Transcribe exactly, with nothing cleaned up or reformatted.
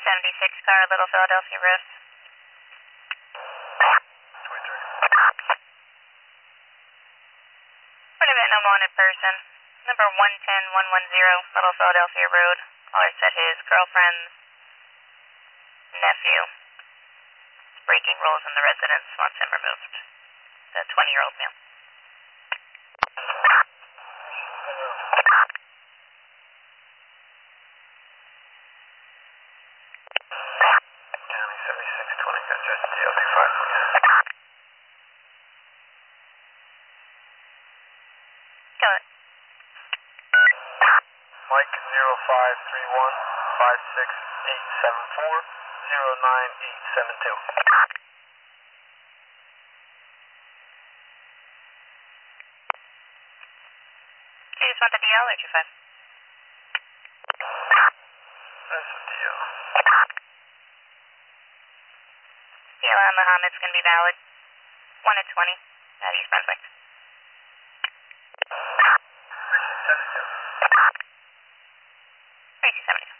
seventy-six car, Little Philadelphia Road. twenty-three. Would have been a wanted person. Number one ten one one zero, Little Philadelphia Road. Caller said his girlfriend's nephew breaking rules in the residence, wants him removed. The twenty-year-old male. County seventy-six twenty, got just D L D five, please. Go ahead. Mike zero five three one five six eight seven four zero nine eight seven two. Do you just want the D L or two five? That's a D L. D L on Muhammad's going to be valid. one at twenty at East Brunswick. thirty-two seventy-two. thirty-two seventy.